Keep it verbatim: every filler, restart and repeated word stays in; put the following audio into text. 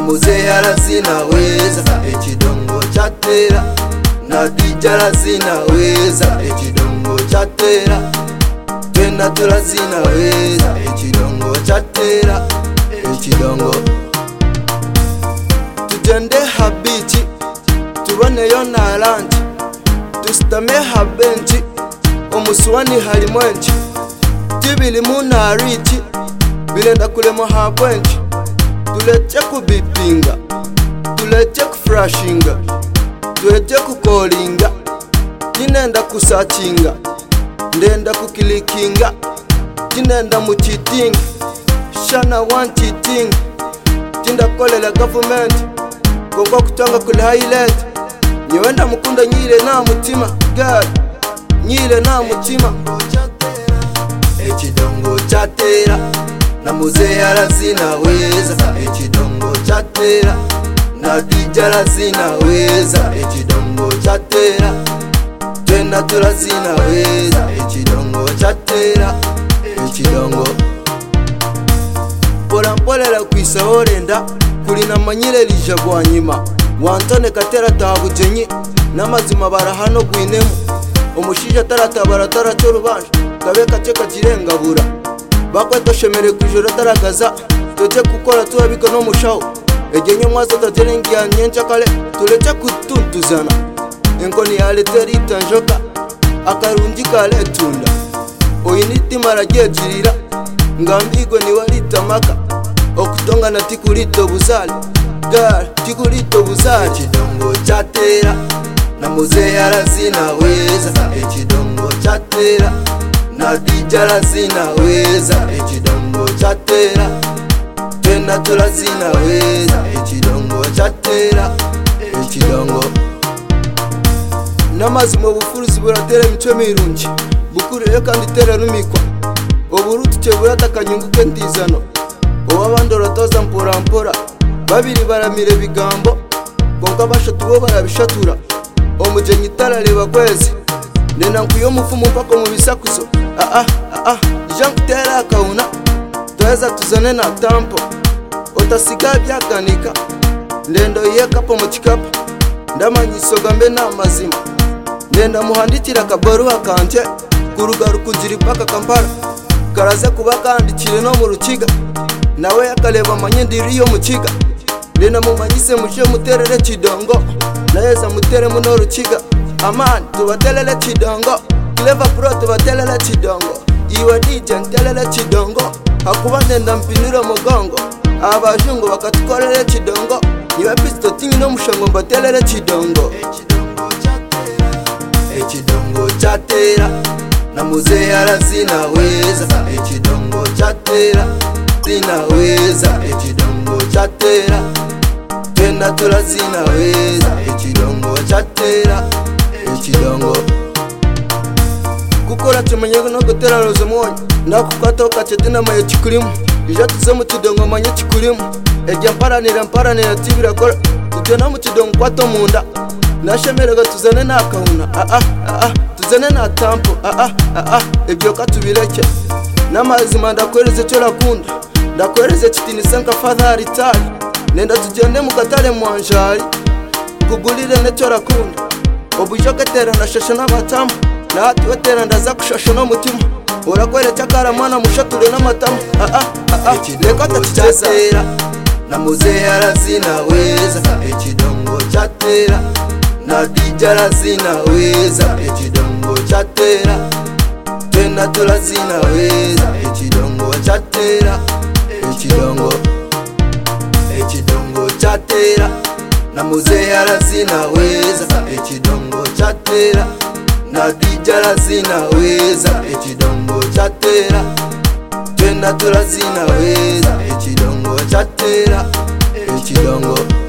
muzehe arazinaweza ekidongo chatera na D J arazinaweza ekidongo chatera twena turazinaweza ekidongo chatera ekidongo tugende habici tuboneyo na lanji tusitame habenci omusuwani hari mwenci tibili munarici bilenda kulemo habwenci tulete kubipinga tulete kufrashinga tulete kukolinga tinenda kusacinga ndenda kukilikinga tinenda muchitinga shana one cheating tinda kolela government kongo kutanga kule highlight nyewenda mukunda nyile na mutima girl nyile na mutima ekidongo chatera na muzehe arazinaweza ekidongo chatera na D J arazinaweza ekidongo chatera twena turazinaweza ekidongo chatera ekidongo pola mpolela kwisa orenda kulina manyire lija gwanyima wantone katera tabujenyi namazima barahano gwinemu omushija taratabara taratorubanje kabeka cheka kirengabura bakweta shemere kujura taragaza toje kukora tuabika no mushaho egenye mwazo tajerengia nyencha kale tulete kutuntuzana enkoni yale terita njoka akarungi kale tunda oyiniti maragejirira ngambigwe ni walitamaka okutonga na tikulito buzali gal tikulito buzali ekidongo chatera na muzehe arazinaweza ekidongo chatera na D J arazinaweza ekidongo chatera twena turazinaweza ekidongo chatera ekidongo namazima obufuruzi buratera emico mirungi bukurire kandi tera rumikwa oburutu chebura kanyungu kentizano owabandi oratoza mpora mpora babiri baramire bigambo konka bashatu bo barabishatura omujenyi tarareba kwezi nena nkuyo mufumu mpako mu bisakuzo ah ah ah Jean kutera akauna toeza tuzane na tampo otasiga byakanika ndendo yekapo mu kikapu ndamanyisoga mbe na mazima ndenda muhandikira kabaruha kanje kurugaru kujiri paka Kampala karaze kuba kandikire no mu rukiga nawe yakaleba manyendiri yo mu kiga ndena mumanyise mushe muterere kidongo naeza mutere mu no rukiga amani tubatelele kidongo Clever Pro tubatelele kidongo iwe D J ntelele kidongo hakuba ndenda mpinira mugongo abajungu bakatukorere kidongo niwe pisto tingi no mushongo mbatelele kidongo ekidongo chatera na muzehe arazinaweza ekidongo chatera zinaweza ekidongo chatera twena turazinaweza ekidongo chatera ekidongo kukora tumenye no gutera rozo monyo ndakukwata ukacedina maye kikurimu ija tuze mu kidongo manye kikurimu ejya mparanira mparanira tibira kora tujana mu kidongo kwato munda nashemerega tuzane na kauna ah ah ah tuzane na tampo ah ah ah ebyo katubireke namazima ndakwereze cyo rakunda ndakwereze kitini sanka father itali nenda tugende mu katale mwanjari kugulire necyo rakunda obujoke tera ndashasha n'amatamu nati wetera ndaza kushasha no mutima urakwere cyakara mwana mushature n'amatamu ah ah ah leka tatitera na muzehe arazinaweza ekidongo chatera na D J arazinaweza ekidongo chatera twena turazinaweza ekidongo chatera ekidongo ekidongo chatera na muzehe arazinaweza ekidongo chatera na D J arazinaweza ekidongo chatera twena turazinaweza ekidongo chatera ekidongo